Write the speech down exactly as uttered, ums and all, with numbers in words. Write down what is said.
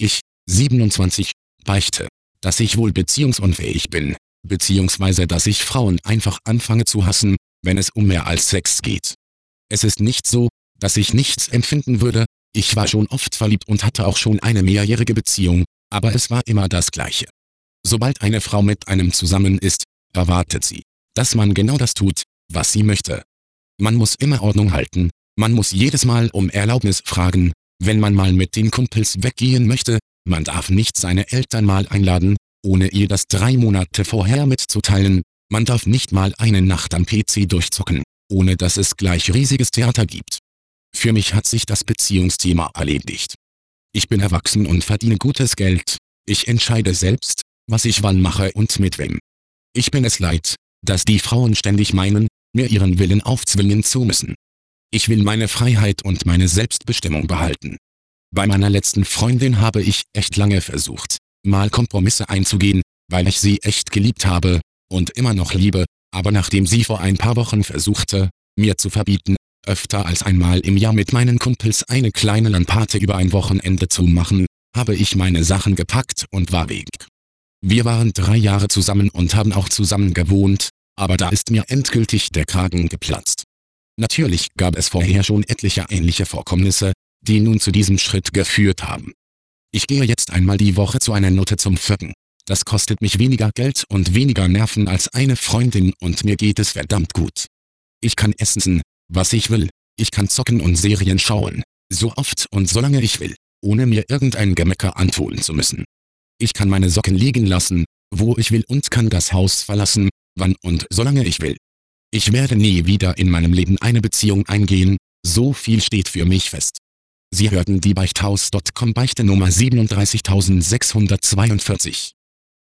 Ich, siebenundzwanzig, beichte, dass ich wohl beziehungsunfähig bin, beziehungsweise dass ich Frauen einfach anfange zu hassen, wenn es um mehr als Sex geht. Es ist nicht so, dass ich nichts empfinden würde, ich war schon oft verliebt und hatte auch schon eine mehrjährige Beziehung, aber es war immer das Gleiche. Sobald eine Frau mit einem zusammen ist, erwartet sie, dass man genau das tut, was sie möchte. Man muss immer Ordnung halten, man muss jedes Mal um Erlaubnis fragen, wenn man mal mit den Kumpels weggehen möchte, man darf nicht seine Eltern mal einladen, ohne ihr das drei Monate vorher mitzuteilen, man darf nicht mal eine Nacht am P C durchzocken, ohne dass es gleich riesiges Theater gibt. Für mich hat sich das Beziehungsthema erledigt. Ich bin erwachsen und verdiene gutes Geld, ich entscheide selbst, was ich wann mache und mit wem. Ich bin es leid, dass die Frauen ständig meinen, mir ihren Willen aufzwingen zu müssen. Ich will meine Freiheit und meine Selbstbestimmung behalten. Bei meiner letzten Freundin habe ich echt lange versucht, mal Kompromisse einzugehen, weil ich sie echt geliebt habe und immer noch liebe, aber nachdem sie vor ein paar Wochen versuchte, mir zu verbieten, öfter als einmal im Jahr mit meinen Kumpels eine kleine LAN-Party über ein Wochenende zu machen, habe ich meine Sachen gepackt und war weg. Wir waren drei Jahre zusammen und haben auch zusammen gewohnt, aber da ist mir endgültig der Kragen geplatzt. Natürlich gab es vorher schon etliche ähnliche Vorkommnisse, die nun zu diesem Schritt geführt haben. Ich gehe jetzt einmal die Woche zu einer Nutte zum Ficken. Das kostet mich weniger Geld und weniger Nerven als eine Freundin und mir geht es verdammt gut. Ich kann essen, was ich will, ich kann zocken und Serien schauen, so oft und solange ich will, ohne mir irgendein Gemecker antun zu müssen. Ich kann meine Socken liegen lassen, wo ich will und kann das Haus verlassen, wann und solange ich will. Ich werde nie wieder in meinem Leben eine Beziehung eingehen, so viel steht für mich fest. Sie hörten die Beichthaus Punkt com Beichte Nummer siebenunddreißigtausendsechshundertzweiundvierzig.